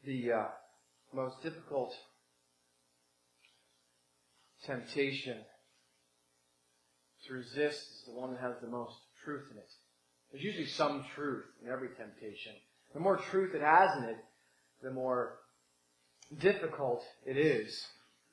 The most difficult temptation to resist is the one that has the most truth in it. There's usually some truth in every temptation. The more truth it has in it, the more difficult it is.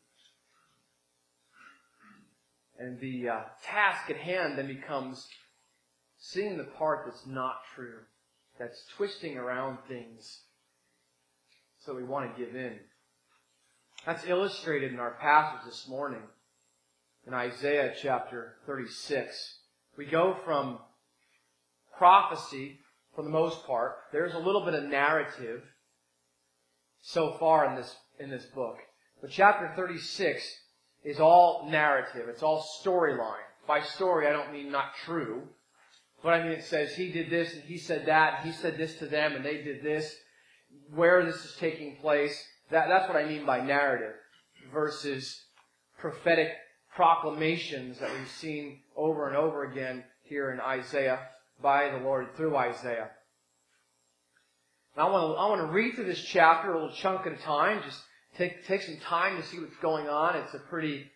And the task at hand then becomes seeing the part that's not true, that's twisting around things, so we want to give in. That's illustrated in our passage this morning in Isaiah chapter 36. We go from prophecy, for the most part. There's a little bit of narrative so far in this book. But chapter 36 is all narrative. It's all storyline. By story, I don't mean not true. But I mean it says he did this and he said that and he said this to them and they did this. Where this is taking place, that's what I mean by narrative versus prophetic proclamations that we've seen over and over again here in Isaiah by the Lord through Isaiah. Now I want to read through this chapter a little chunk at a time. Just take some time to see what's going on. It's a pretty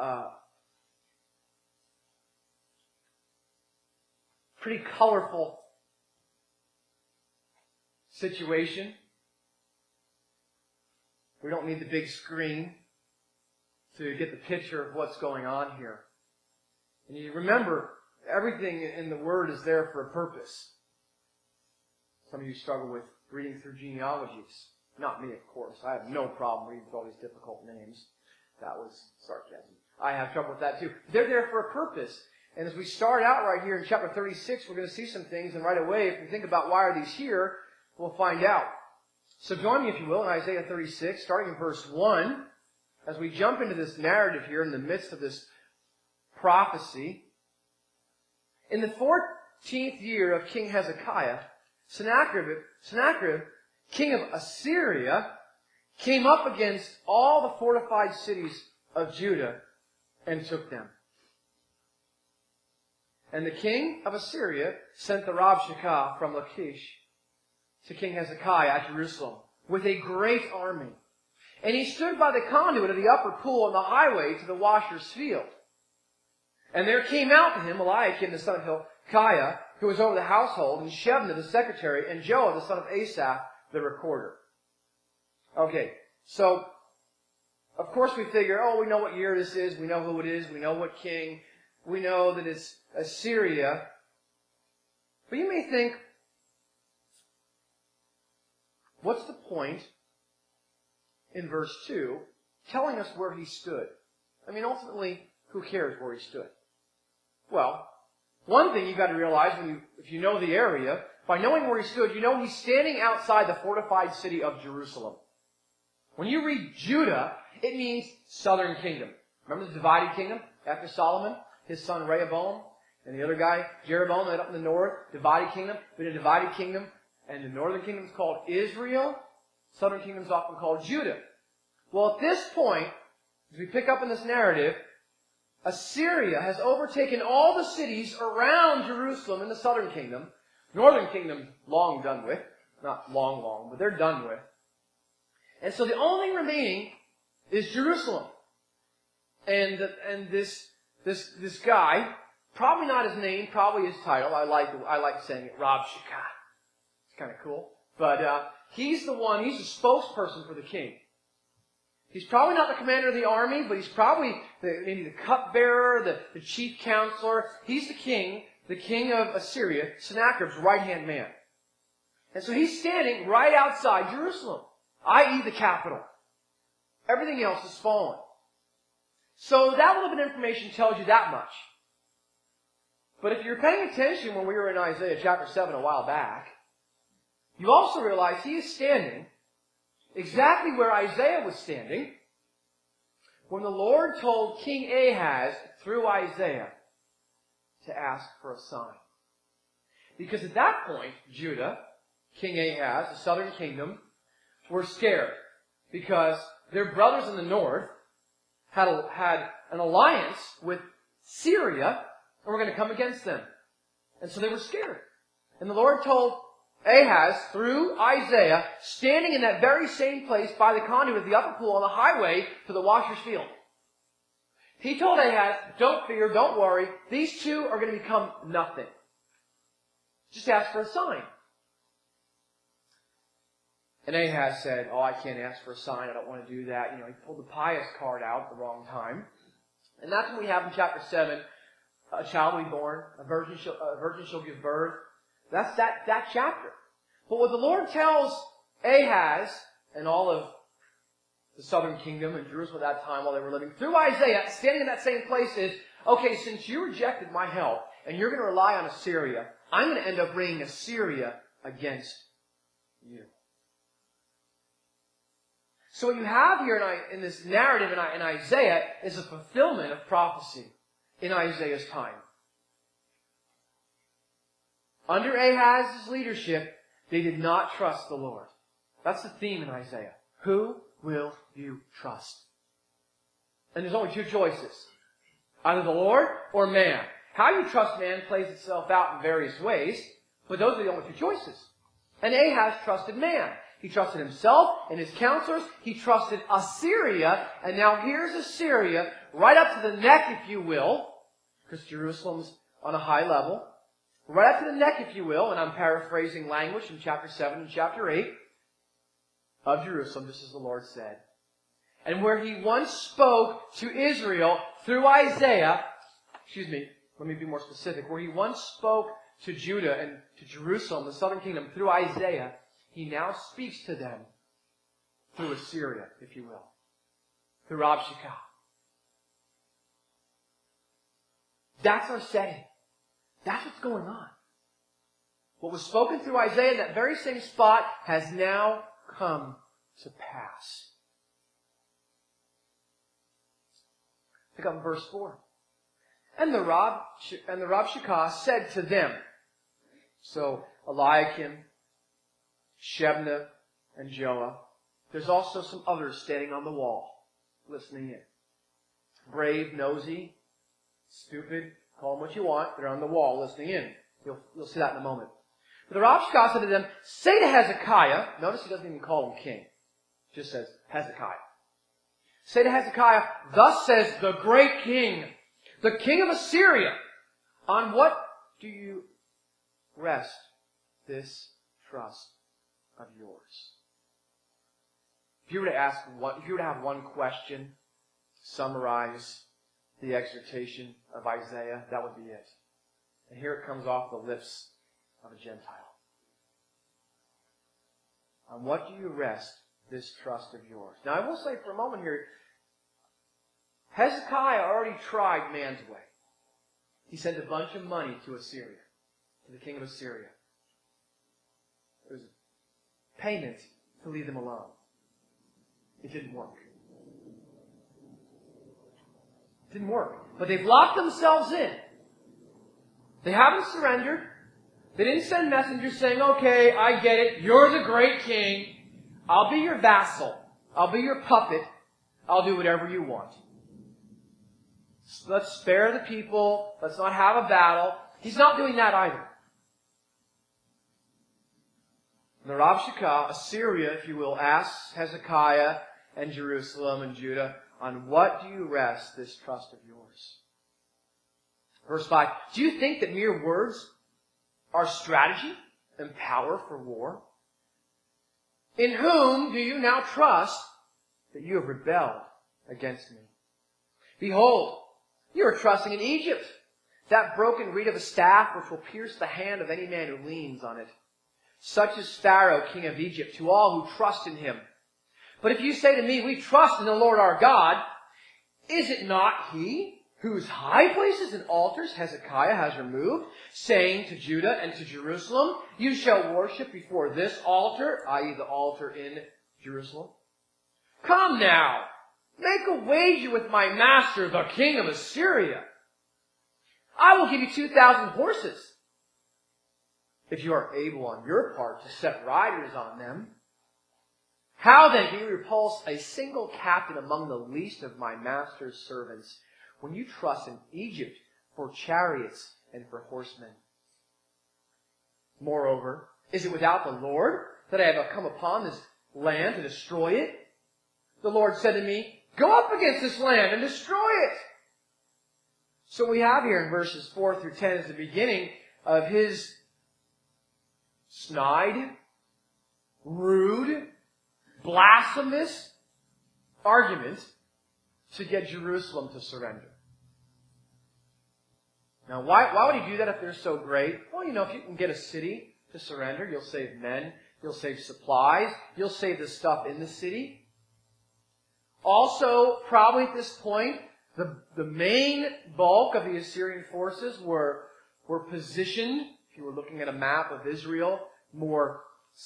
colorful situation. We don't need the big screen to get the picture of what's going on here. And you remember, everything in the Word is there for a purpose. Some of you struggle with reading through genealogies. Not me, of course. I have no problem reading through all these difficult names. That was sarcasm. I have trouble with that too. They're there for a purpose. And as we start out right here in chapter 36, we're going to see some things. And right away, if we think about why are these here, we'll find out. So join me, if you will, in Isaiah 36, starting in verse 1, as we jump into this narrative here in the midst of this prophecy. In the 14th year of King Hezekiah, Sennacherib, king of Assyria, came up against all the fortified cities of Judah and took them. And the king of Assyria sent the Rabshakeh from Lachish to King Hezekiah at Jerusalem with a great army. And he stood by the conduit of the upper pool on the highway to the washer's field. And there came out to him Eliakim the son of Hilkiah, who was over the household, and Shebna the secretary, and Joah the son of Asaph the recorder. Okay, so of course we figure, we know what year this is, we know who it is, we know what king, we know that it's Assyria. But you may think, what's the point in verse 2 telling us where he stood? I mean, ultimately, who cares where he stood? Well, one thing you've got to realize if you know the area, by knowing where he stood, you know he's standing outside the fortified city of Jerusalem. When you read Judah, it means southern kingdom. Remember the divided kingdom after Solomon? His son Rehoboam and the other guy, Jeroboam, up in the north, divided kingdom. We had a divided kingdom, and the northern kingdom is called Israel. Southern kingdom is often called Judah. Well, at this point, as we pick up in this narrative, Assyria has overtaken all the cities around Jerusalem in the southern kingdom. Northern kingdom, long done with. Not long, but they're done with. And so the only remaining is Jerusalem. And this guy, probably not his name, probably his title. I like saying it, Rabshakeh. It's kind of cool. But he's the spokesperson for the king. He's probably not the commander of the army, but he's probably maybe the cupbearer, the chief counselor. He's the king of Assyria, Sennacherib's right-hand man. And so he's standing right outside Jerusalem, i.e. the capital. Everything else has fallen. So that little bit of information tells you that much. But if you're paying attention when we were in Isaiah chapter 7 a while back, you also realize he is standing exactly where Isaiah was standing when the Lord told King Ahaz through Isaiah to ask for a sign. Because at that point, Judah, King Ahaz, the southern kingdom, were scared because their brothers in the north had an alliance with Syria and were going to come against them. And so they were scared. And the Lord told Ahaz, through Isaiah, standing in that very same place by the conduit of the upper pool on the highway to the washer's field. He told Ahaz, don't fear, don't worry, these two are going to become nothing. Just ask for a sign. And Ahaz said, I can't ask for a sign, I don't want to do that. He pulled the pious card out at the wrong time. And that's what we have in chapter 7. A child will be born, a virgin shall give birth. That's that chapter. But what the Lord tells Ahaz and all of the southern kingdom and Jerusalem at that time while they were living, through Isaiah, standing in that same place is, okay, since you rejected my help and you're going to rely on Assyria, I'm going to end up bringing Assyria against you. So what you have here in this narrative in Isaiah is a fulfillment of prophecy in Isaiah's time. Under Ahaz's leadership, they did not trust the Lord. That's the theme in Isaiah. Who will you trust? And there's only two choices. Either the Lord or man. How you trust man plays itself out in various ways, but those are the only two choices. And Ahaz trusted man. He trusted himself and his counselors. He trusted Assyria. And now here's Assyria, right up to the neck, if you will, because Jerusalem's on a high level. Right up to the neck, if you will, and I'm paraphrasing language from chapter 7 and chapter 8 of Jerusalem, just as the Lord said. And where He once spoke to Israel through Isaiah, let me be more specific, where He once spoke to Judah and to Jerusalem, the southern kingdom, through Isaiah, He now speaks to them through Assyria, if you will, through Rabshakeh. That's our setting. That's what's going on. What was spoken through Isaiah in that very same spot has now come to pass. Pick up in verse 4. And the Rabshakeh said to them, so Eliakim, Shebna, and Joah. There's also some others standing on the wall, listening in. Brave, nosy, stupid, call them what you want. They're on the wall, listening in. You'll see that in a moment. But the Rabshakeh said to them, say to Hezekiah, notice he doesn't even call him king. He just says Hezekiah. Say to Hezekiah, thus says the great king, the king of Assyria, on what do you rest this trust of yours? If you were to have one question, summarize the exhortation of Isaiah, that would be it. And here it comes off the lips of a Gentile. On what do you rest this trust of yours? Now I will say for a moment here, Hezekiah already tried man's way. He sent a bunch of money to Assyria, to the king of Assyria. It was a payment to leave them alone. It didn't work. It didn't work. But they've locked themselves in. They haven't surrendered. They didn't send messengers saying, okay, I get it. You're the great king. I'll be your vassal. I'll be your puppet. I'll do whatever you want. Let's spare the people. Let's not have a battle. He's not doing that either. The Rabshakeh, Assyria, if you will, asks Hezekiah and Jerusalem and Judah, on what do you rest this trust of yours? Verse 5, do you think that mere words are strategy and power for war? In whom do you now trust that you have rebelled against me? Behold, you are trusting in Egypt, that broken reed of a staff which will pierce the hand of any man who leans on it. Such is Pharaoh, king of Egypt, to all who trust in him. But if you say to me, we trust in the Lord our God, is it not he whose high places and altars Hezekiah has removed, saying to Judah and to Jerusalem, you shall worship before this altar, i.e. the altar in Jerusalem? Come now, make a wager with my master, the king of Assyria. I will give you 2,000 horses, if you are able on your part to set riders on them. How then can you repulse a single captain among the least of my master's servants when you trust in Egypt for chariots and for horsemen? Moreover, Is it without the Lord that I have come upon this land to destroy it? The Lord said to me, go up against this land and destroy it. So we have here in verses 4 through 10 is the beginning of his snide, rude, blasphemous argument to get Jerusalem to surrender. Now, why would he do that if they're so great? Well, if you can get a city to surrender, you'll save men, you'll save supplies, you'll save the stuff in the city. Also, probably at this point, the main bulk of the Assyrian forces were positioned, if you were looking at a map of Israel, more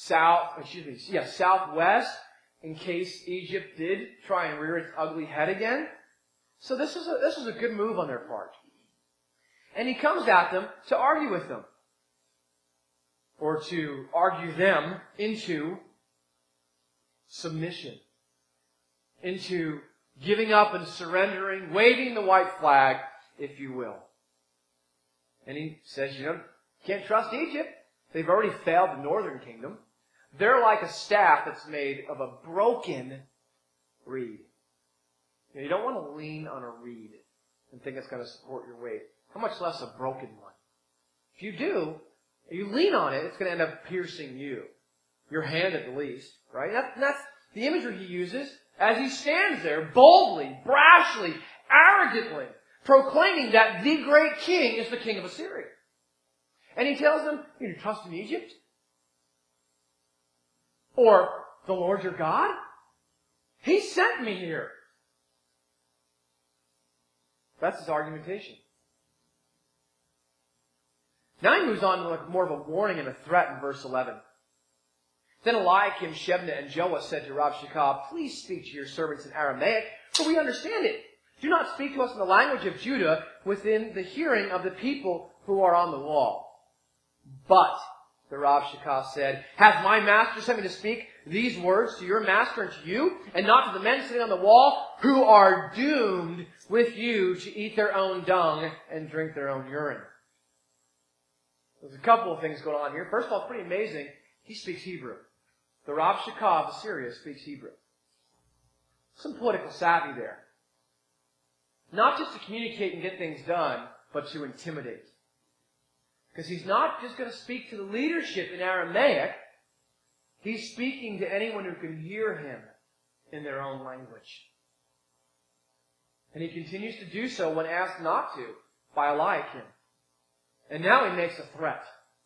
southwest, in case Egypt did try and rear its ugly head again. So this is a good move on their part. And he comes at them to argue with them, or to argue them into submission, into giving up and surrendering, waving the white flag, if you will. And he says, can't trust Egypt. They've already failed the northern kingdom. They're like a staff that's made of a broken reed. You don't want to lean on a reed and think it's going to support your weight. How much less a broken one? If you do, if you lean on it, it's going to end up piercing you. Your hand at the least, right? That's the imagery he uses as he stands there boldly, brashly, arrogantly, proclaiming that the great king is the king of Assyria. And he tells them, you trust in Egypt? Or the Lord your God? He sent me here. That's his argumentation. Now he moves on to more of a warning and a threat in verse 11. Then Eliakim, Shebna, and Joah said to Rabshakeh, please speak to your servants in Aramaic, for we understand it. Do not speak to us in the language of Judah within the hearing of the people who are on the wall. But, the Rabshakeh said, has my master sent me to speak these words to your master and to you, and not to the men sitting on the wall who are doomed with you to eat their own dung and drink their own urine? There's a couple of things going on here. First of all, it's pretty amazing. He speaks Hebrew. The Rabshakeh of Assyria speaks Hebrew. Some political savvy there. Not just to communicate and get things done, but to intimidate. Because he's not just going to speak to the leadership in Aramaic. He's speaking to anyone who can hear him in their own language. And he continues to do so when asked not to by Eliakim. And now he makes a threat.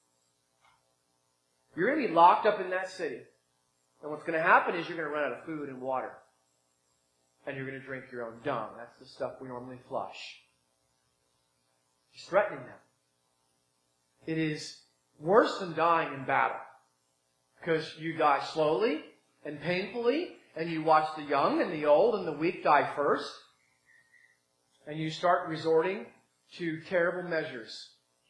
You're going to be locked up in that city. And what's going to happen is you're going to run out of food and water. And you're going to drink your own dung. That's the stuff we normally flush. He's threatening them. It is worse than dying in battle. Because you die slowly and painfully, and you watch the young and the old and the weak die first. And you start resorting to terrible measures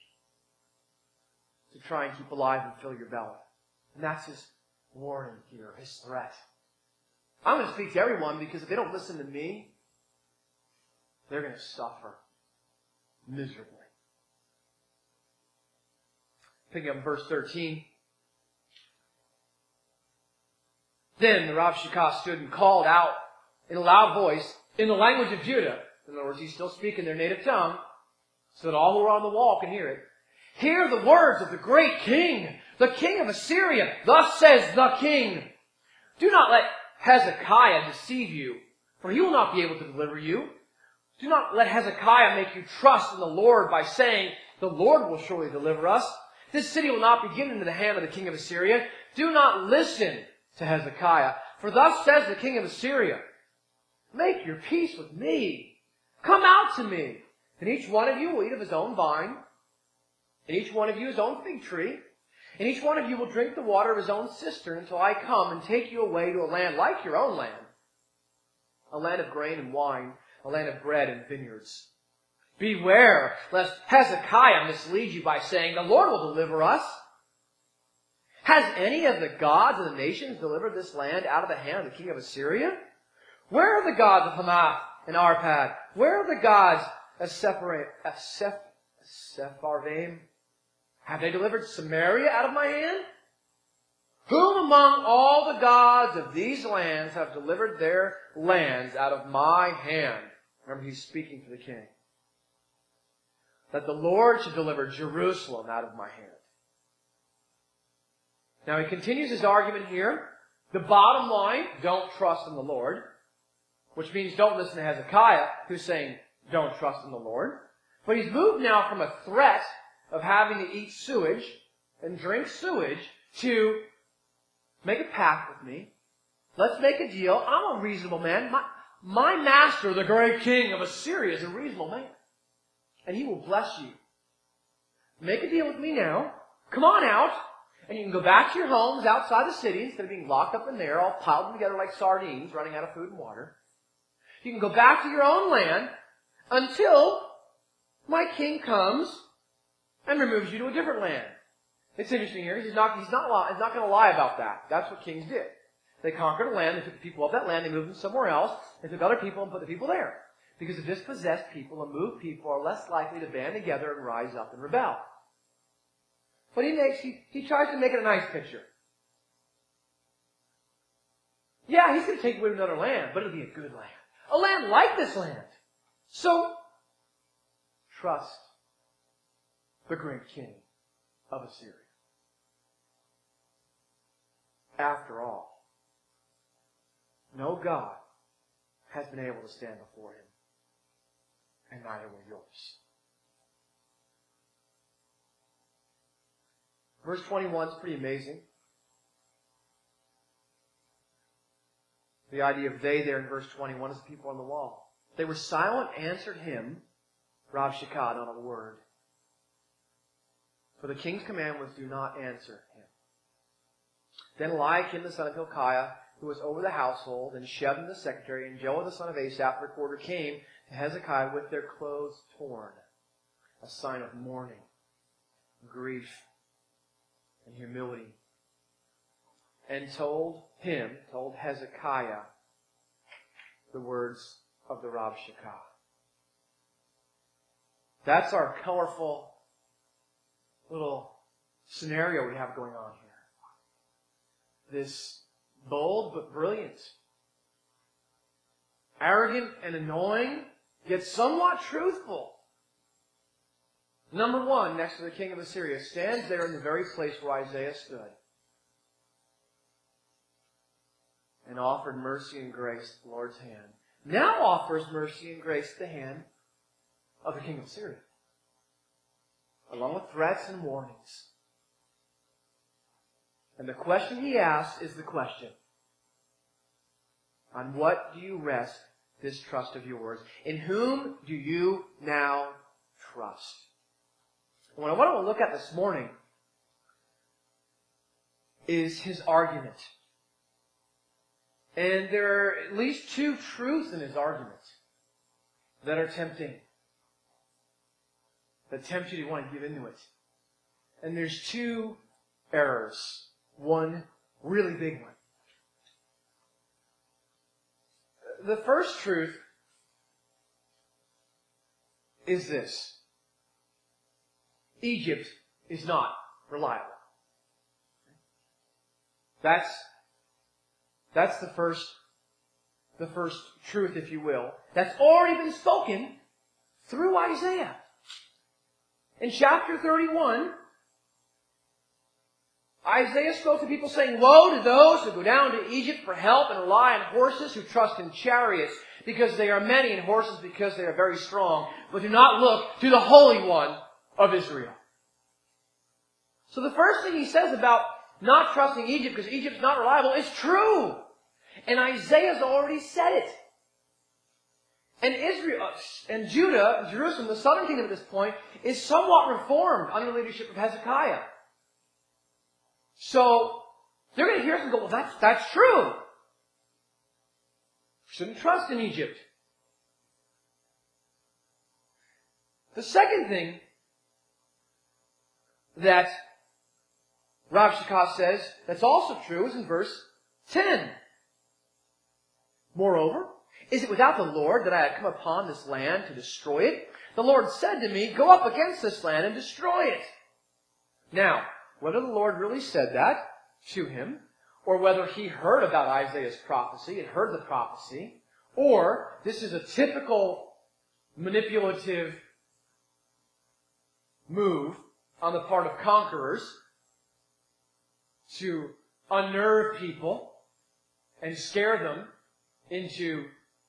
to try and keep alive and fill your belly. And that's his warning here, his threat. I'm going to speak to everyone because if they don't listen to me, they're going to suffer miserably. Picking up verse 13. Then the Rabshakeh stood and called out in a loud voice in the language of Judah. In other words, he's still speaking their native tongue so that all who are on the wall can hear it. Hear the words of the great king, the king of Assyria. Thus says the king. Do not let Hezekiah deceive you, for he will not be able to deliver you. Do not let Hezekiah make you trust in the Lord by saying, the Lord will surely deliver us. This city will not be given into the hand of the king of Assyria. Do not listen to Hezekiah, for thus says the king of Assyria, make your peace with me. Come out to me, and each one of you will eat of his own vine, and each one of you his own fig tree, and each one of you will drink the water of his own cistern until I come and take you away to a land like your own land, a land of grain and wine, a land of bread and vineyards. Beware lest Hezekiah mislead you by saying, the Lord will deliver us. Has any of the gods of the nations delivered this land out of the hand of the king of Assyria? Where are the gods of Hamath and Arpad? Where are the gods of Sepharvaim? Have they delivered Samaria out of my hand? Whom among all the gods of these lands have delivered their lands out of my hand? Remember, he's speaking to the king. That the Lord should deliver Jerusalem out of my hand. Now he continues his argument here. The bottom line, don't trust in the Lord. Which means don't listen to Hezekiah, who's saying, don't trust in the Lord. But he's moved now from a threat of having to eat sewage and drink sewage to make a pact with me. Let's make a deal. I'm a reasonable man. My master, the great king of Assyria, is a reasonable man. And he will bless you. Make a deal with me now. Come on out. And you can go back to your homes outside the city instead of being locked up in there, all piled together like sardines, running out of food and water. You can go back to your own land until my king comes and removes you to a different land. It's interesting here. He's not going to lie about that. That's what kings did. They conquered a land, they took the people of that land, they moved them somewhere else, they took other people and put the people there. Because the dispossessed people and moved people are less likely to band together and rise up and rebel. But he tries to make it a nice picture. Yeah, he's going to take away another land, but it'll be a good land. A land like this land. So, trust the great king of Assyria. After all, no God has been able to stand before him, and neither will yours. Verse 21 is pretty amazing. The idea of they there in verse 21 is the people on the wall. They were silent, answered him, Rabshakeh, not a word. For the king's command was, do not answer him. Then Eliakim the son of Hilkiah, who was over the household, and Shebna the secretary, and Joah the son of Asaph the recorder came to Hezekiah with their clothes torn, a sign of mourning, grief, and humility, and told Hezekiah the words of the Rabshakeh. That's our colorful little scenario we have going on here. This bold but brilliant, arrogant and annoying, yet somewhat truthful. Number one, next to the king of Assyria, stands there in the very place where Isaiah stood and offered mercy and grace at the Lord's hand. Now offers mercy and grace at the hand of the king of Assyria, along with threats and warnings. And the question he asks is the question: on what do you rest this trust of yours? In whom do you now trust? What I want to look at this morning is his argument. And there are at least two truths in his argument that are tempting. That tempt you to want to give into it. And there's two errors. One really big one. The first truth is this: Egypt is not reliable. That's the first truth, if you will, that's already been spoken through Isaiah. In chapter 31, Isaiah spoke to people saying, woe to those who go down to Egypt for help and rely on horses, who trust in chariots because they are many, and horses because they are very strong, but do not look to the Holy One of Israel. So the first thing he says about not trusting Egypt because Egypt's not reliable is true. And Isaiah's already said it. And Israel and Judah, Jerusalem, the southern kingdom at this point, is somewhat reformed under the leadership of Hezekiah. So they're going to hear us and go, well, that's true. Shouldn't trust in Egypt. The second thing that Rabshakeh says that's also true is in verse 10. Moreover, is it without the Lord that I had come upon this land to destroy it? The Lord said to me, go up against this land and destroy it. Now, whether the Lord really said that to him, or whether he heard about Isaiah's prophecy, had heard the prophecy, or this is a typical manipulative move on the part of conquerors to unnerve people and scare them into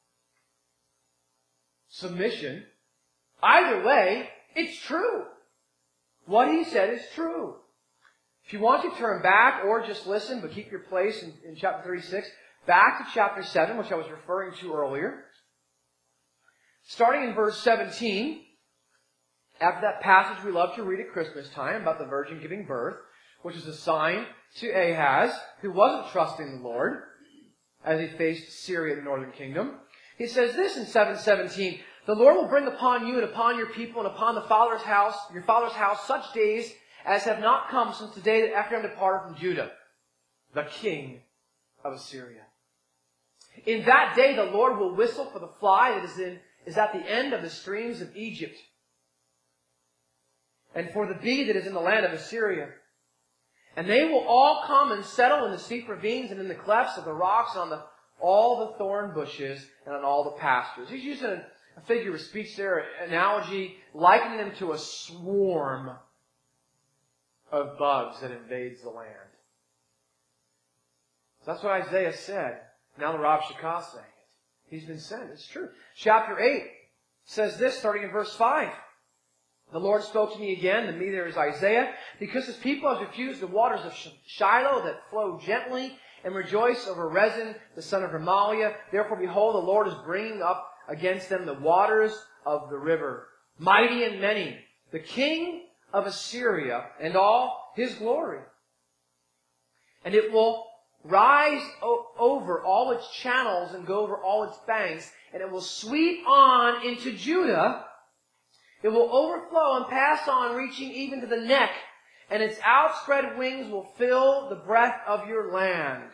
submission. Either way, it's true. What he said is true. If you want to turn back or just listen, but keep your place in chapter 36, back to chapter 7, which I was referring to earlier. Starting in verse 17, after that passage we love to read at Christmas time about the virgin giving birth, which is a sign to Ahaz, who wasn't trusting the Lord as he faced Syria in the northern kingdom. He says this in 7:17, "The Lord will bring upon you and upon your people and upon your father's house, such days as have not come since the day that Ephraim departed from Judah, the king of Assyria. In that day the Lord will whistle for the fly that is at the end of the streams of Egypt, and for the bee that is in the land of Assyria. And they will all come and settle in the steep ravines and in the clefts of the rocks and on all the thorn bushes and on all the pastures." He's using a figure of speech there, an analogy, likening them to a swarm of bugs that invades the land. So that's what Isaiah said. Now the Rav Shakah saying it. He's been sent. It's true. Chapter 8 says this, starting in verse 5. "The Lord spoke to me again, to me there is Isaiah, because his people has refused the waters of Shiloh that flow gently, and rejoice over Rezin, the son of Remaliah. Therefore, behold, the Lord is bringing up against them the waters of the river, mighty and many, the king of Assyria and all his glory. And it will rise over all its channels and go over all its banks, and it will sweep on into Judah. It will overflow and pass on, reaching even to the neck, and its outspread wings will fill the breadth of your land."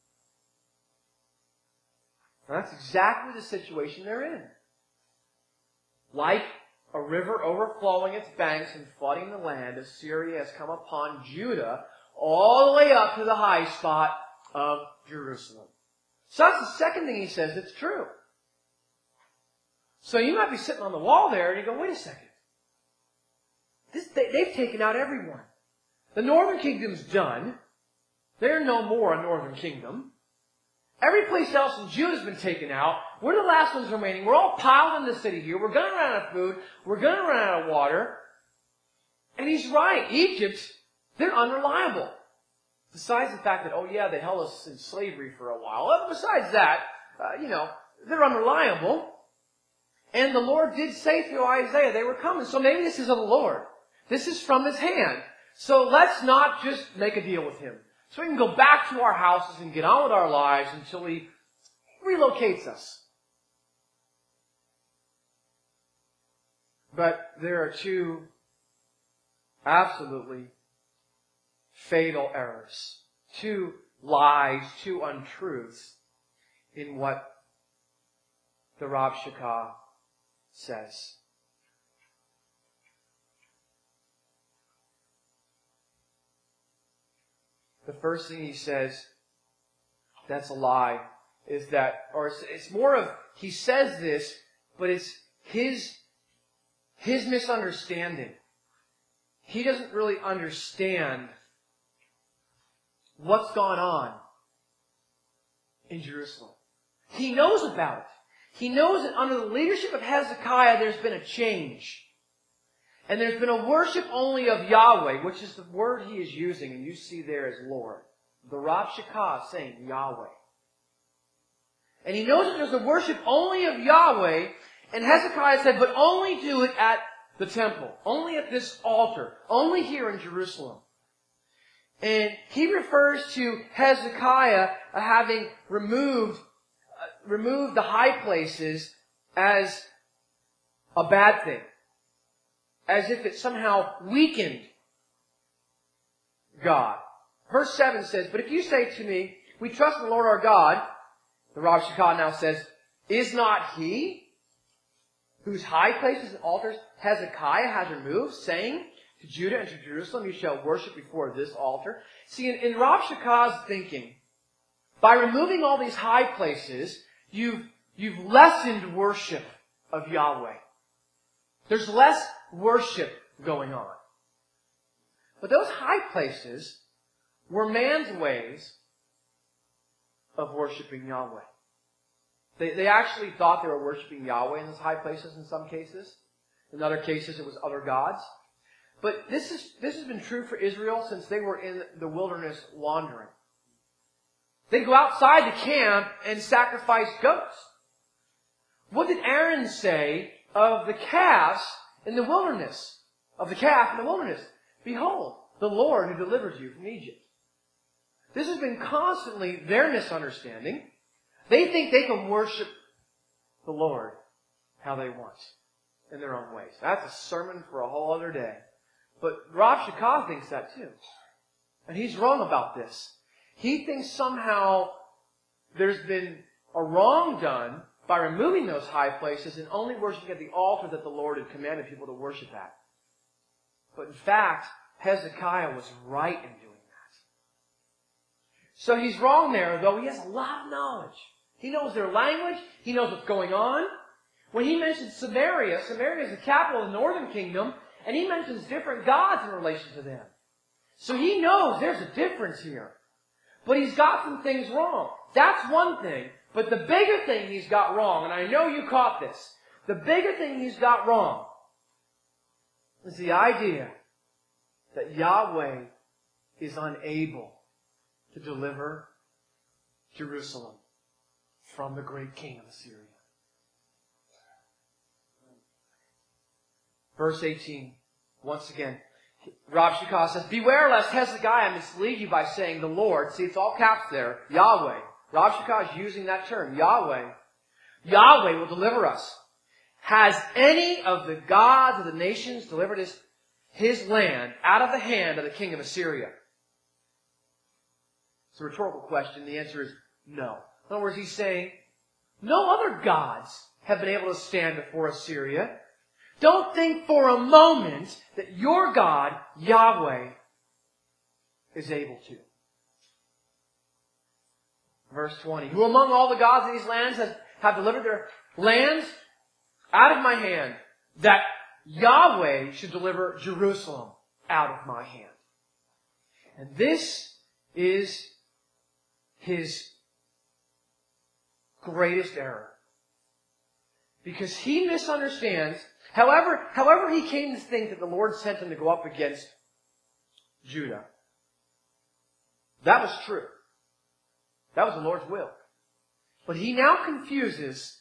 Now, that's exactly the situation they're in. Like a river overflowing its banks and flooding the land, Assyria has come upon Judah all the way up to the high spot of Jerusalem. So that's the second thing he says that's true. So you might be sitting on the wall there and you go, wait a second. They've taken out everyone. The northern kingdom's done. They're no more a northern kingdom. Every place else in Judah has been taken out. We're the last ones remaining. We're all piled in the city here. We're going to run out of food. We're going to run out of water. And he's right. Egypt, they're unreliable. Besides the fact that, oh yeah, they held us in slavery for a while. Well, besides that, they're unreliable. And the Lord did say through Isaiah they were coming. So maybe this is of the Lord. This is from His hand. So let's not just make a deal with Him. So we can go back to our houses and get on with our lives until He relocates us. But there are two absolutely fatal errors. Two lies, two untruths in what the Rav Shakah says. The first thing he says, that's a lie, is that, or it's more of, he says this, but it's his misunderstanding. He doesn't really understand what's gone on in Jerusalem. He knows about it. He knows that under the leadership of Hezekiah, there's been a change. And there's been a worship only of Yahweh, which is the word he is using, and you see there as Lord. The Rav Shakah is saying Yahweh. And he knows that there's a worship only of Yahweh, and Hezekiah said, but only do it at the temple. Only at this altar. Only here in Jerusalem. And he refers to Hezekiah having removed the high places as a bad thing. As if it somehow weakened God. Verse 7 says, but if you say to me, we trust in the Lord our God, the Rav Shakah now says, is not He whose high places and altars Hezekiah has removed, saying, to Judah and to Jerusalem you shall worship before this altar. See, in Rav Shakah's thinking, by removing all these high places, you've lessened worship of Yahweh. There's less worship going on. But those high places were man's ways of worshiping Yahweh. They actually thought they were worshiping Yahweh in those high places in some cases. In other cases, it was other gods. But this has been true for Israel since they were in the wilderness wandering. They'd go outside the camp and sacrifice goats. What did Aaron say of the calves in the wilderness? Of the calf in the wilderness? Behold, the Lord who delivered you from Egypt. This has been constantly their misunderstanding. They think they can worship the Lord how they want, in their own ways. That's a sermon for a whole other day. But Rav Shakah thinks that too. And he's wrong about this. He thinks somehow there's been a wrong done by removing those high places and only worshiping at the altar that the Lord had commanded people to worship at. But in fact, Hezekiah was right in doing that. So he's wrong there, though he has a lot of knowledge. He knows their language. He knows what's going on. When he mentions Samaria, Samaria is the capital of the northern kingdom, and he mentions different gods in relation to them. So he knows there's a difference here. But he's got some things wrong. That's one thing. But the bigger thing he's got wrong, and I know you caught this, the bigger thing he's got wrong is the idea that Yahweh is unable to deliver Jerusalem from the great king of Assyria. Verse 18, once again, Rav Shakah says, beware lest Hezekiah mislead you by saying the Lord. See, it's all caps there. Yahweh. Rav Shakah is using that term. Yahweh. Yahweh will deliver us. Has any of the gods of the nations delivered his land out of the hand of the king of Assyria? It's a rhetorical question. The answer is no. In other words, he's saying, no other gods have been able to stand before Assyria. Don't think for a moment that your God, Yahweh, is able to. Verse 20. Who among all the gods of these lands have delivered their lands out of my hand, that Yahweh should deliver Jerusalem out of my hand. And this is his greatest error. Because he misunderstands. However he came to think that the Lord sent him to go up against Judah. That was true. That was the Lord's will. But he now confuses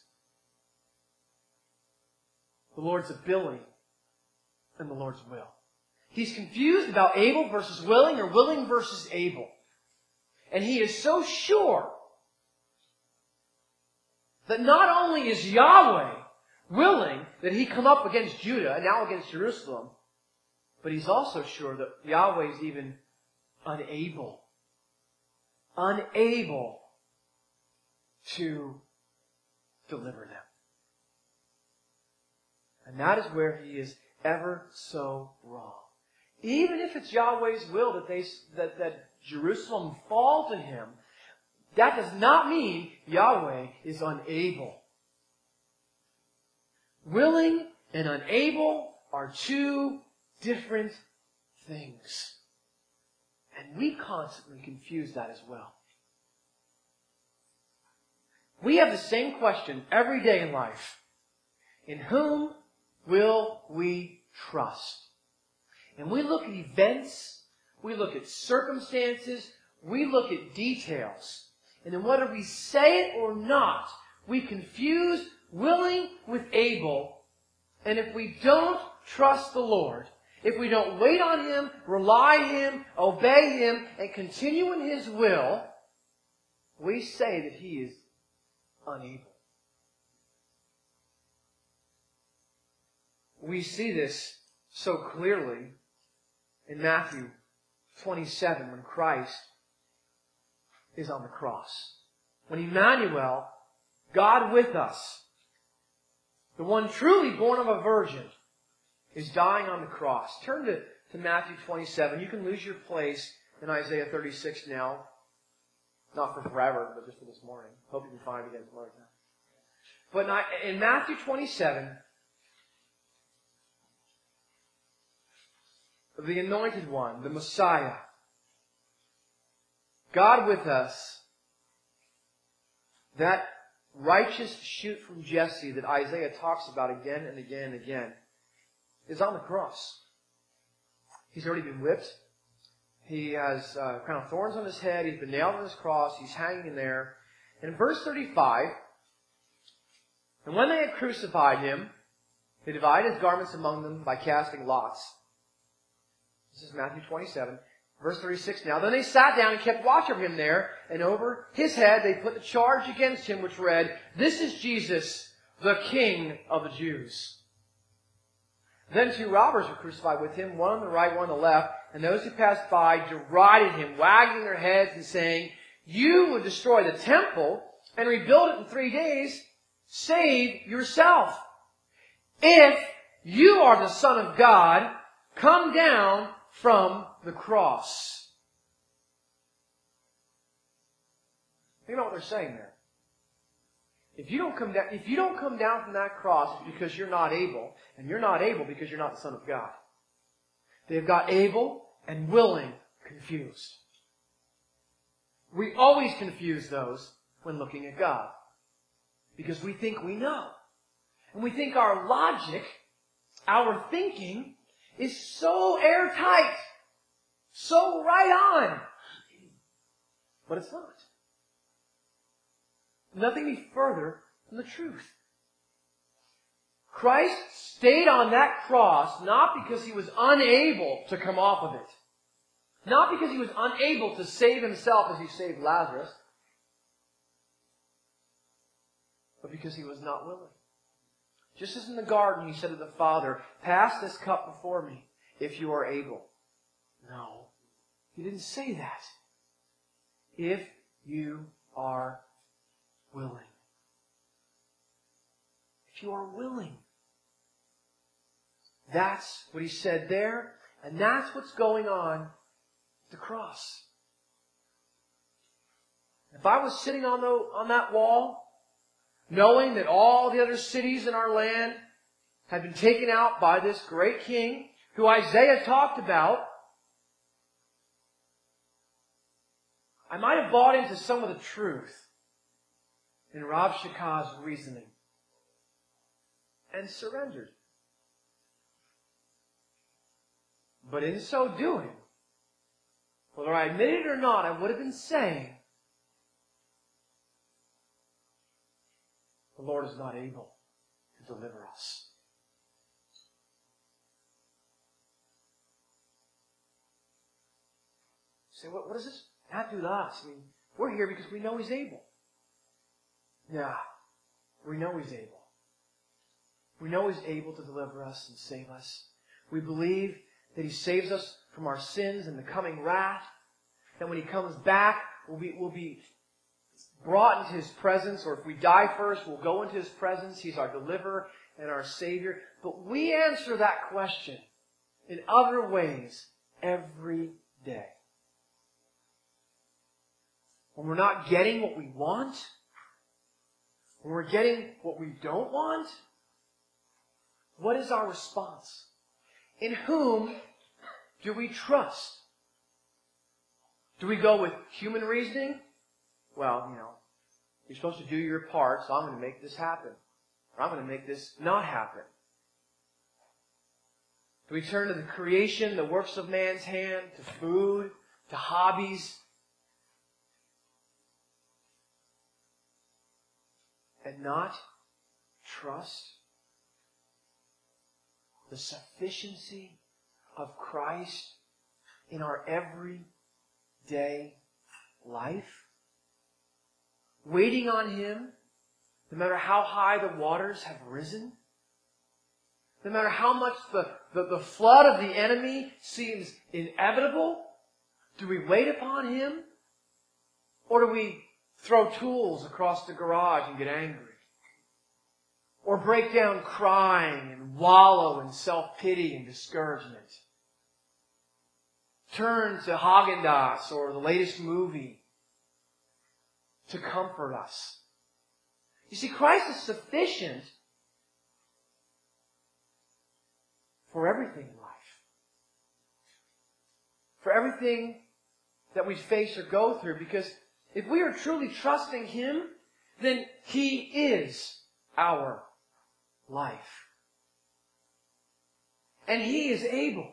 the Lord's ability and the Lord's will. He's confused about able versus willing or willing versus able. And he is so sure that not only is Yahweh willing that he come up against Judah and now against Jerusalem, but he's also sure that Yahweh is even unable to deliver them. And that is where he is ever so wrong. Even if it's Yahweh's will that Jerusalem fall to him, that does not mean Yahweh is unable. Willing and unable are two different things. And we constantly confuse that as well. We have the same question every day in life. In whom will we trust? And we look at events, we look at circumstances, we look at details. And then whether we say it or not, we confuse willing with able. And if we don't trust the Lord, if we don't wait on Him, rely on Him, obey Him, and continue in His will, we say that He is unable. We see this so clearly in Matthew 27 when Christ is on the cross. When Emmanuel, God with us, the one truly born of a virgin, is dying on the cross. Turn to to Matthew 27. You can lose your place in Isaiah 36 now. Not for forever, but just for this morning. Hope you can find it again some other time. But in Matthew 27, the Anointed One, the Messiah, God with us, that righteous shoot from Jesse that Isaiah talks about again and again and again, is on the cross. He's already been whipped. He has a crown of thorns on his head. He's been nailed on his cross. He's hanging there. And in verse 35, and when they had crucified him, they divided his garments among them by casting lots. This is Matthew 27. Verse 36 now. Then they sat down and kept watch over him there, and over his head they put the charge against him, which read, "This is Jesus, the King of the Jews." Then 2 robbers were crucified with him, one on the right, one on the left, and those who passed by derided him, wagging their heads and saying, "You would destroy the temple and rebuild it in 3 days. Save yourself. If you are the Son of God, come down from the cross." Think about what they're saying there. If you don't come down from that cross, it's because you're not able, and you're not able because you're not the Son of God. They've got able and willing confused. We always confuse those when looking at God, because we think we know. And we think our logic, our thinking, is so airtight, so right on. But it's not. Nothing any further from the truth. Christ stayed on that cross not because he was unable to come off of it. Not because he was unable to save himself as he saved Lazarus. But because he was not willing. Just as in the garden he said to the Father, "Pass this cup before me, if you are able." No, he didn't say that. If you are willing. If you are willing. That's what he said there, and that's what's going on at the cross. If I was sitting on that wall, knowing that all the other cities in our land had been taken out by this great king, who Isaiah talked about, I might have bought into some of the truth in Rav Shakah's reasoning and surrendered. But in so doing, whether I admit it or not, I would have been saying, the Lord is not able to deliver us. You say, what does this have to do with us? I mean, we're here because we know He's able. Yeah, we know He's able. We know He's able to deliver us and save us. We believe that He saves us from our sins and the coming wrath. That when He comes back, we'll be brought into His presence, or if we die first, we'll go into His presence. He's our deliverer and our Savior. But we answer that question in other ways every day. When we're not getting what we want, when we're getting what we don't want, what is our response? In whom do we trust? Do we go with human reasoning? Well, you're supposed to do your part, so I'm going to make this happen. Or I'm going to make this not happen. Do we turn to the creation, the works of man's hand, to food, to hobbies, and not trust the sufficiency of Christ in our everyday life? Waiting on Him, no matter how high the waters have risen, no matter how much the flood of the enemy seems inevitable, do we wait upon Him? Or do we throw tools across the garage and get angry? Or break down crying and wallow in self-pity and discouragement? turn to Haagen-Dazs or the latest movie to comfort us. You see, Christ is sufficient for everything in life. For everything that we face or go through. Because if we are truly trusting Him, then He is our life. And He is able.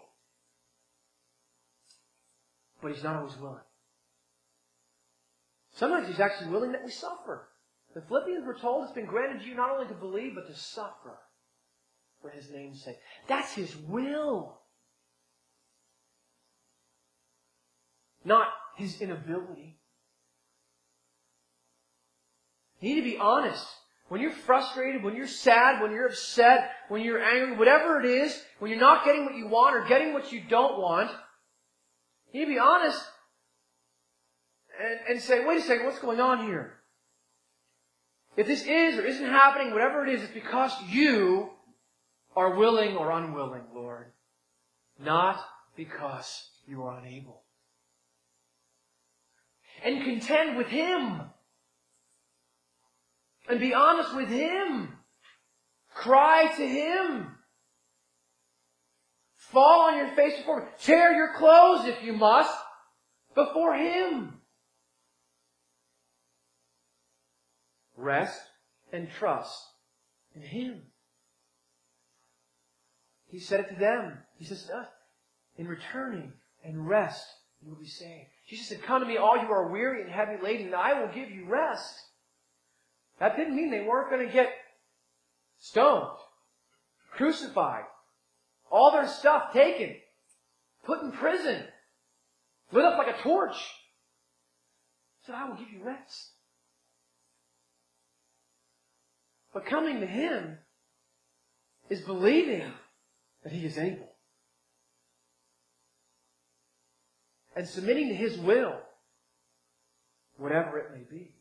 But He's not always willing. Sometimes He's actually willing that we suffer. The Philippians were told it's been granted to you not only to believe, but to suffer for His name's sake. That's His will. Not His inability. You need to be honest. When you're frustrated, when you're sad, when you're upset, when you're angry, whatever it is, when you're not getting what you want or getting what you don't want, you need to be honest and say, wait a second, what's going on here? If this is or isn't happening, whatever it is, it's because you are willing or unwilling, Lord. Not because you are unable. And contend with Him. And be honest with Him. Cry to Him. Fall on your face before Him. Tear your clothes if you must before Him. Rest and trust in Him. He said it to them. He says to us, in returning and rest, you will be saved. Jesus said, come to me, all you are weary and heavy laden, and I will give you rest. That didn't mean they weren't going to get stoned, crucified, all their stuff taken, put in prison, lit up like a torch. He said, I will give you rest. But coming to Him is believing that He is able. And submitting to His will, whatever it may be.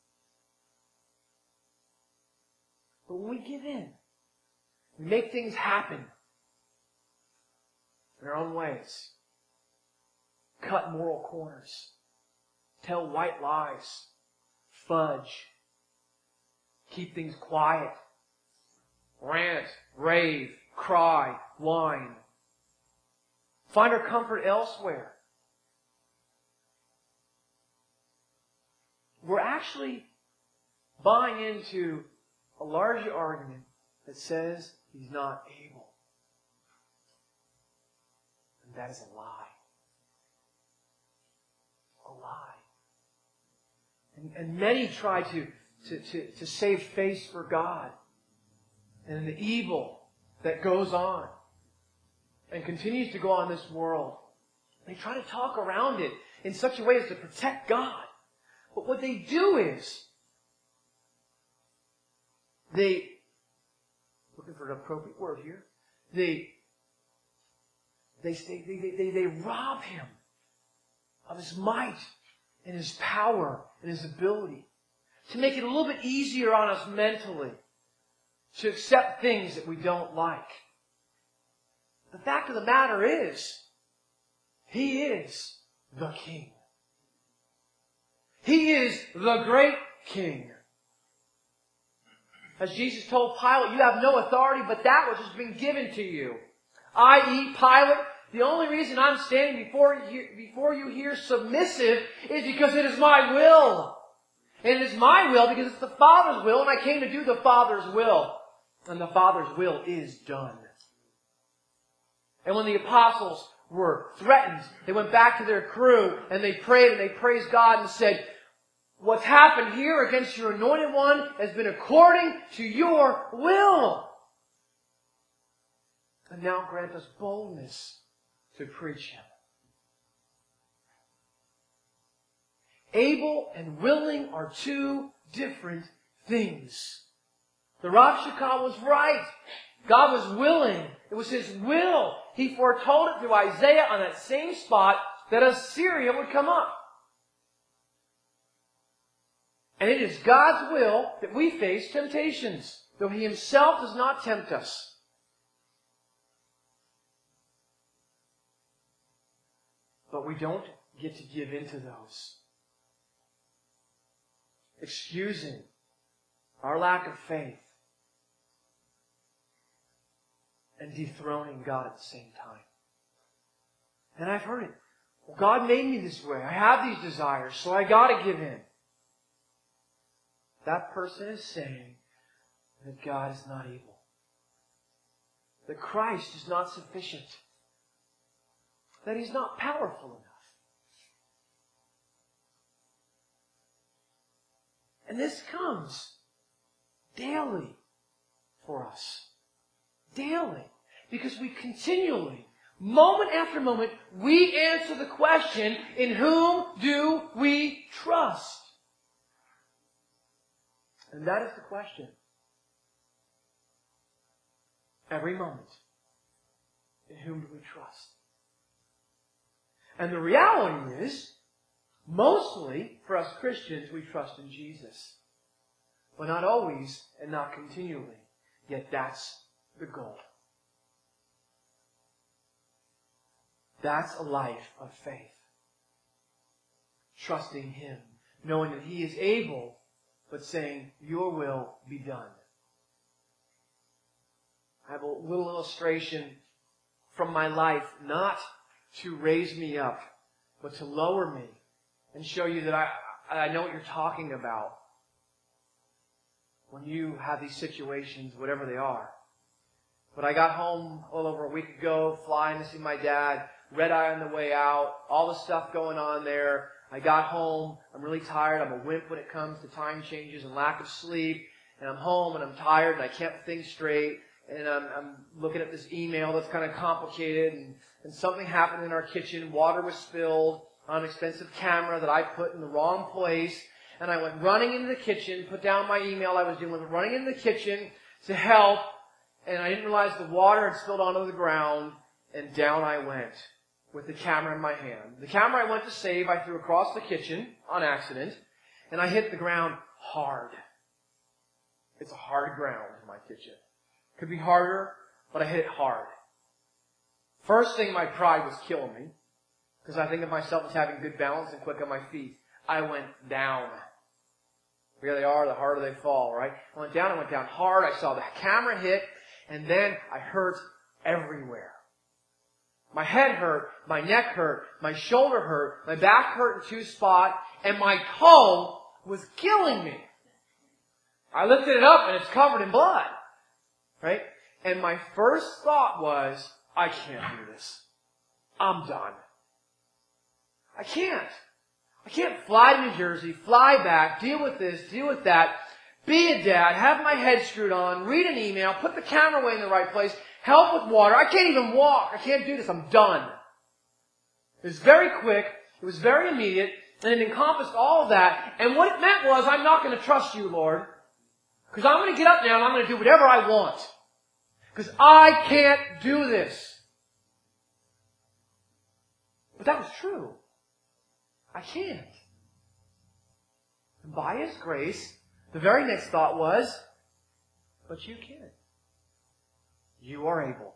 But when we give in, we make things happen in our own ways, cut moral corners, tell white lies, fudge, keep things quiet, rant, rave, cry, whine, find our comfort elsewhere. We're actually buying into a larger argument that says He's not able. And that is a lie. A lie. And many try to save face for God and the evil that goes on and continues to go on in this world. They try to talk around it in such a way as to protect God. But what they do is, looking for an appropriate word here, they rob Him of His might and His power and His ability to make it a little bit easier on us mentally to accept things that we don't like. The fact of the matter is, He is the King. He is the great King. As Jesus told Pilate, you have no authority but that which has been given to you. I.e., Pilate, the only reason I'm standing before you here submissive is because it is my will. And it is my will because it's the Father's will, and I came to do the Father's will. And the Father's will is done. And when the apostles were threatened, they went back to their crew and they prayed and they praised God and said, what's happened here against your anointed one has been according to your will. And now grant us boldness to preach Him. Able and willing are two different things. The Rav Shakal was right. God was willing. It was His will. He foretold it through Isaiah on that same spot that Assyria would come up. And it is God's will that we face temptations, though He Himself does not tempt us. But we don't get to give into those, excusing our lack of faith and dethroning God at the same time. And I've heard it. Well, God made me this way. I have these desires, so I got to give in. That person is saying that God is not able. That Christ is not sufficient. That He's not powerful enough. And this comes daily for us. Daily. Because we continually, moment after moment, we answer the question, in whom do we trust? And that is the question. Every moment. In whom do we trust? And the reality is, mostly, for us Christians, we trust in Jesus. But not always and not continually. Yet that's the goal. That's a life of faith. Trusting Him. Knowing that He is able, but saying, your will be done. I have a little illustration from my life, not to raise me up, but to lower me and show you that I know what you're talking about when you have these situations, whatever they are. But I got home a little over a week ago, flying to see my dad, red eye on the way out, all the stuff going on there. I got home, I'm really tired, I'm a wimp when it comes to time changes and lack of sleep, and I'm home and I'm tired and I can't think straight, and I'm looking at this email that's kind of complicated, and something happened in our kitchen, water was spilled on an expensive camera that I put in the wrong place, and I went running into the kitchen, put down my email I was dealing with, running into the kitchen to help, and I didn't realize the water had spilled onto the ground, and down I went with the camera in my hand. The camera I went to save, I threw across the kitchen on accident, and I hit the ground hard. It's a hard ground in my kitchen. Could be harder, but I hit it hard. First thing, my pride was killing me, because I think of myself as having good balance and quick on my feet. I went down. The bigger they are, the harder they fall, right? I went down hard. I saw the camera hit, and then I hurt everywhere. My head hurt, my neck hurt, my shoulder hurt, my back hurt in 2 spots, and my toe was killing me. I lifted it up and it's covered in blood. Right? And my first thought was, I can't do this. I'm done. I can't fly to New Jersey, fly back, deal with this, deal with that, be a dad, have my head screwed on, read an email, put the camera away in the right place, help with water. I can't even walk. I can't do this. I'm done. It was very quick. It was very immediate. And it encompassed all of that. And what it meant was, I'm not going to trust you, Lord. Because I'm going to get up now and I'm going to do whatever I want. Because I can't do this. But that was true. I can't. And by His grace, the very next thought was, but you can. You are able.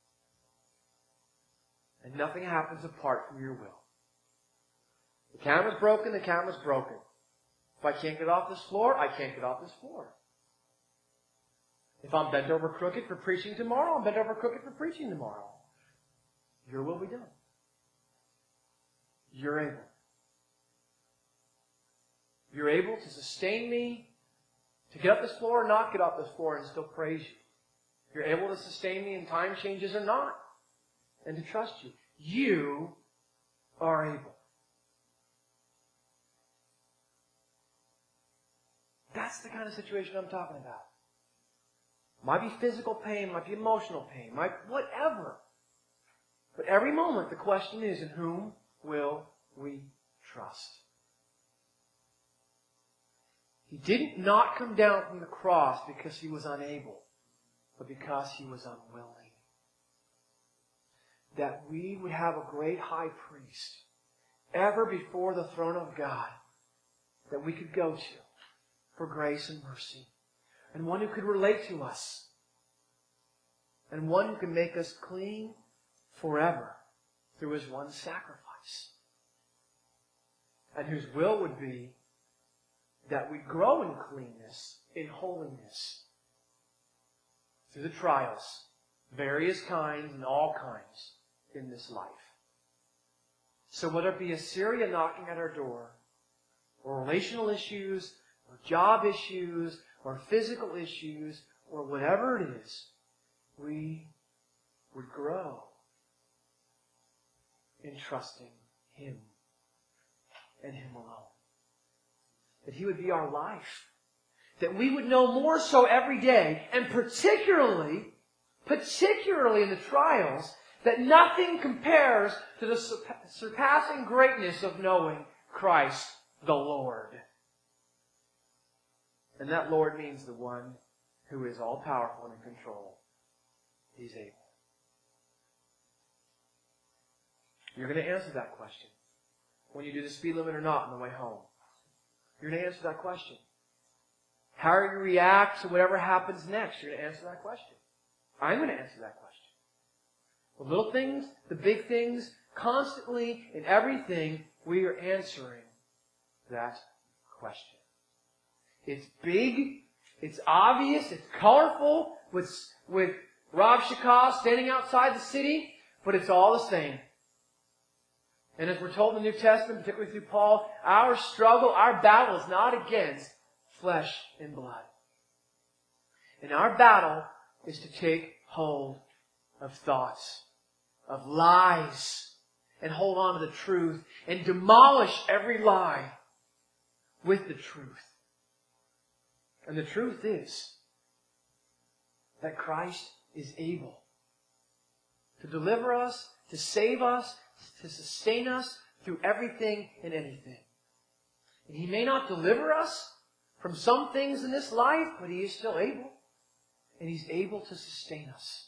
And nothing happens apart from your will. The camera's broken, the camera's broken. If I can't get off this floor, I can't get off this floor. If I'm bent over crooked for preaching tomorrow, I'm bent over crooked for preaching tomorrow. Your will be done. You're able. You're able to sustain me, to get up this floor or not get up this floor and still praise you. You're able to sustain me in time changes or not, and to trust you. You are able. That's the kind of situation I'm talking about. Might be physical pain, might be emotional pain, whatever. But every moment the question is, in whom will we trust? He didn't not come down from the cross because He was unable, but because He was unwilling. That we would have a great high priest ever before the throne of God that we could go to for grace and mercy. And one who could relate to us. And one who can make us clean forever through His one sacrifice. lives. And whose will would be that we grow in cleanness, in holiness, through the trials, various kinds and all kinds in this life. So whether it be Assyria knocking at our door, or relational issues, or job issues, or physical issues, or whatever it is, we would grow in trusting Him and Him alone. That He would be our life. That we would know more so every day, and particularly in the trials, that nothing compares to the surpassing greatness of knowing Christ the Lord. And that Lord means the one who is all-powerful and in control. He's able. You're going to answer that question when you do the speed limit or not on the way home. You're going to answer that question. How are you going to react to whatever happens next? You're going to answer that question. I'm going to answer that question. The little things, the big things, constantly in everything, we are answering that question. It's big, it's obvious, it's colorful with Rav Shakah standing outside the city, but it's all the same. And as we're told in the New Testament, particularly through Paul, our struggle, our battle is not against flesh and blood. And our battle is to take hold of thoughts, of lies, and hold on to the truth, and demolish every lie with the truth. And the truth is that Christ is able to deliver us, to save us, to sustain us through everything and anything. And He may not deliver us from some things in this life, but He is still able. And He's able to sustain us.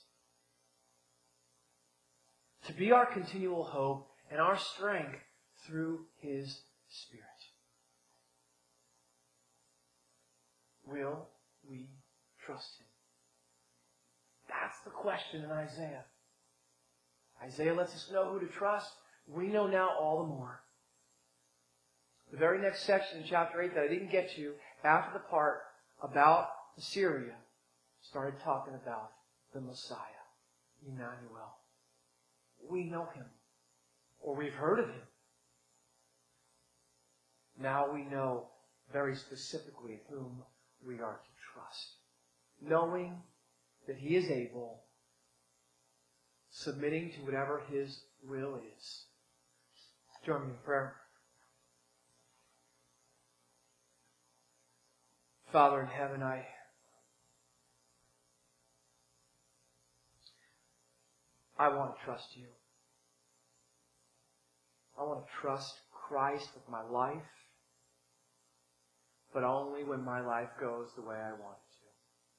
To be our continual hope and our strength through His Spirit. Will we trust Him? That's the question in Isaiah. Isaiah lets us know who to trust. We know now all the more. The very next section in chapter 8 that I didn't get to, after the part about Assyria, started talking about the Messiah, Emmanuel. We know Him, or we've heard of Him. Now we know very specifically whom we are to trust, knowing that He is able, submitting to whatever His will is. Join me in prayer. Father in heaven, I want to trust You. I want to trust Christ with my life, but only when my life goes the way I want it to.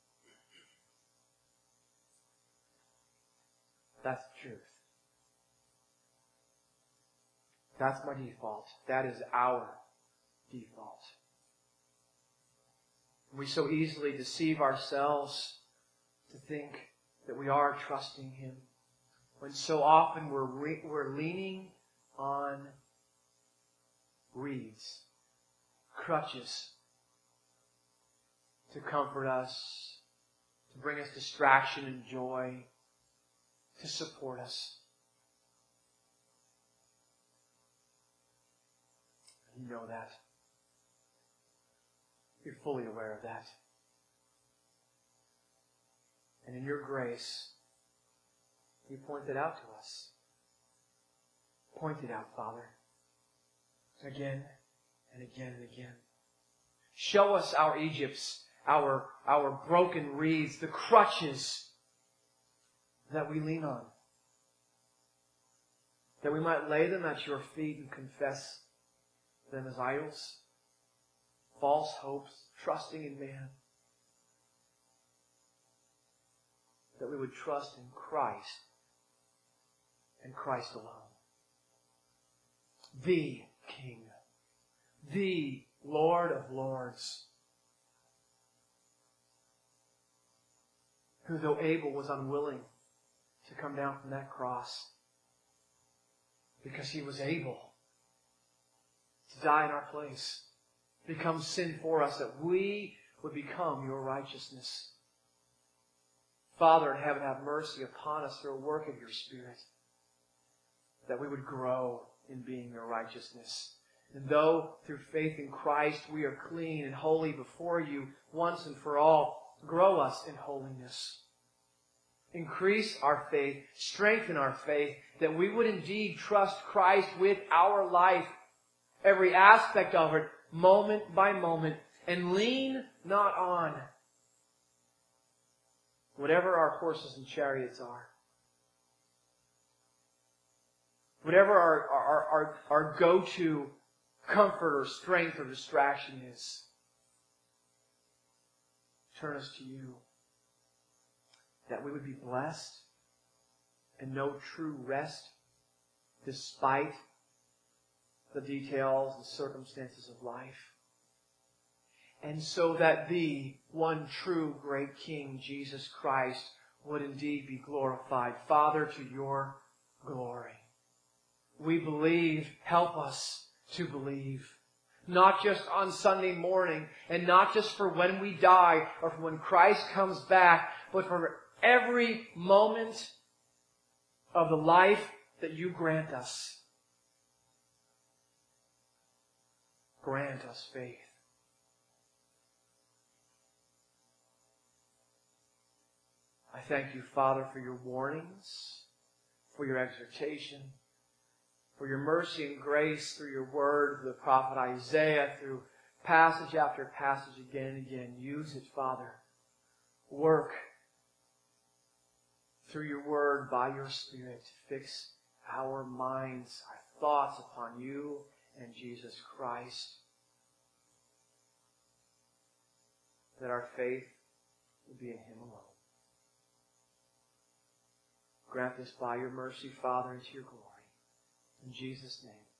That's the truth. That's my default. That is our default. We so easily deceive ourselves to think that we are trusting Him, when so often we're leaning on reeds, crutches, to comfort us, to bring us distraction and joy, to support us. You know that. You're fully aware of that. And in Your grace, You point it out to us. Point it out, Father. Again and again and again. Show us our Egypts, our broken reeds, the crutches that we lean on. That we might lay them at Your feet and confess them as idols, false hopes, trusting in man. That we would trust in Christ and Christ alone. The King, the Lord of Lords, who though Abel was unwilling to come down from that cross, because He was able to die in our place, become sin for us, that we would become your righteousness. Father in heaven, have mercy upon us through a work of your Spirit, that we would grow in being your righteousness. And though through faith in Christ we are clean and holy before you once and for all, grow us in holiness. Increase our faith, strengthen our faith, that we would indeed trust Christ with our life, every aspect of it, moment by moment, and lean not on whatever our horses and chariots are, whatever our go-to comfort or strength or distraction is. Turn us to you, that we would be blessed and know true rest despite the details and circumstances of life. And so that the one true great King, Jesus Christ, would indeed be glorified. Father, to your glory. We believe. Help us to believe. Not just on Sunday morning, and not just for when we die, or for when Christ comes back, but for every moment of the life that you grant us. Grant us faith. I thank you, Father, for your warnings, for your exhortation, for your mercy and grace through your word, through the prophet Isaiah, through passage after passage again and again. Use it, Father. Work through your word by your Spirit to fix our minds, our thoughts upon you and Jesus Christ. That our faith will be in Him alone. Grant this by your mercy, Father, and to your glory. In Jesus' name.